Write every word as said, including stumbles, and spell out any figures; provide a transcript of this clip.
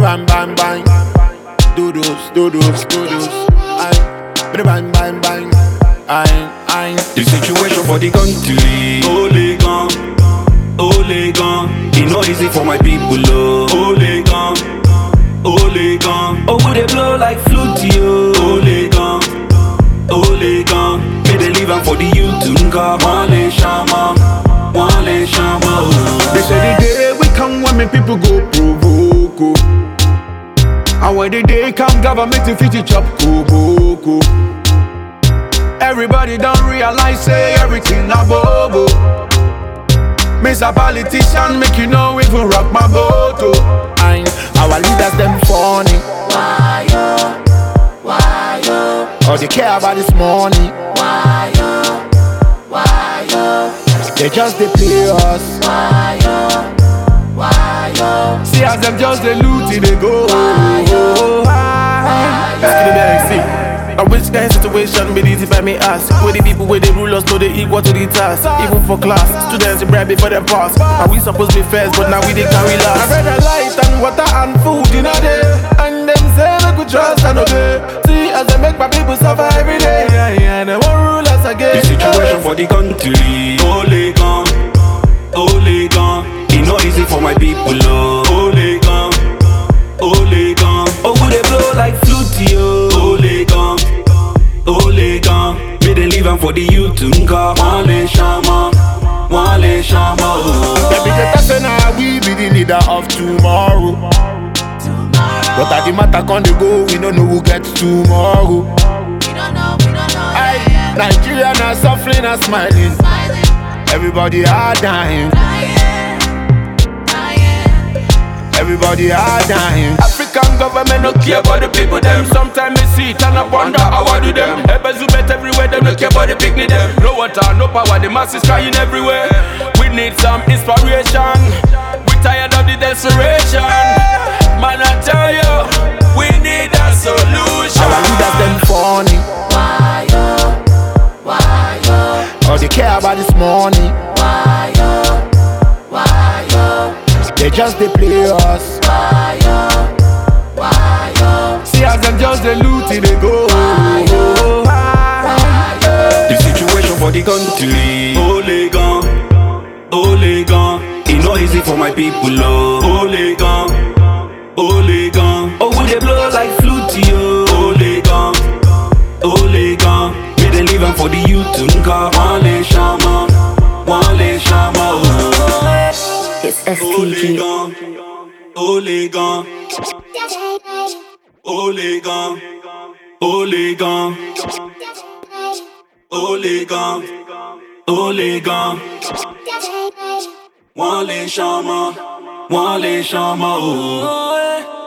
bang bang bang. Do those, do those, do those. Aye, bang bang bang. Aye, aye. The situation for the country, ole gone, ole gone. It not easy for my people, oh. Ole gone, ole gone. Oh, would they blow like flute, yo? Ole gone, ole gone. May they live on for the youth to come. Wale shama, wale shama, oh. They say the day we come when me people go provoke. And when the day come, government to fit it chop koboko. Everybody don't realize, say everything a bobo. Miss a politician, make you know even rock my boat. Oh. And our leaders them funny. Why yo? Why yo? All they care about this money. Why yo? Why yo? They just they play us. Why yo? Why yo? See as them just they loot it, they go. Why yo? Let's get it back, see. A which kind of situation be easy by me ask. Where the people where they rule us know they equal to the task. Even for class, students they bribe before them pass. And we supposed to be first, but now we they carry last. I read a light and water and food in a day. And them say we could trust and obey. See as they make my people suffer every day. Yeah, yeah, they won't rule us again. The situation for the country, ole gone, ole gone. It not easy for my people, oh. Ole gone, ole gone. Oh, would they blow like flute, yo? Ole gone, ole gone. May they live on for the youth to come. Wale shama, wale shama, oh. They be the say now we be the leader of tomorrow. But at the matter can they go, we don't know who gets tomorrow. We don't know, we don't know. Aye, Nigeria now suffering and smiling. Smiling, Everybody are dying. dying, dying. Everybody are dying. African government no care about the people them. Sometimes they see it and I wonder how I do them. Ebezumet everywhere, them no care about the picnic them. No water, no power, the masses crying everywhere. We need some inspiration. We tired of the desperation. Man, I tell you, we need a solution. Our leaders them funny. Why yo? Why yo? All they care about this money. Why yo? Why yo? They just they play us. Why yo? Why yo? See as them just they loot it, they go. The situation for the country, ole gone, ole gone. It not easy for my people, oh. Ole gone, ole gone. Oh, would they blow like flute, yo? Ole gone, ole gone. May they live on for the youth to come. Wale shama, wale shama, oh. It's S T Ole G. gone, ole gone, ole gone, ole gone, ole gone, ole gone. Wale shama, wale shama, oh.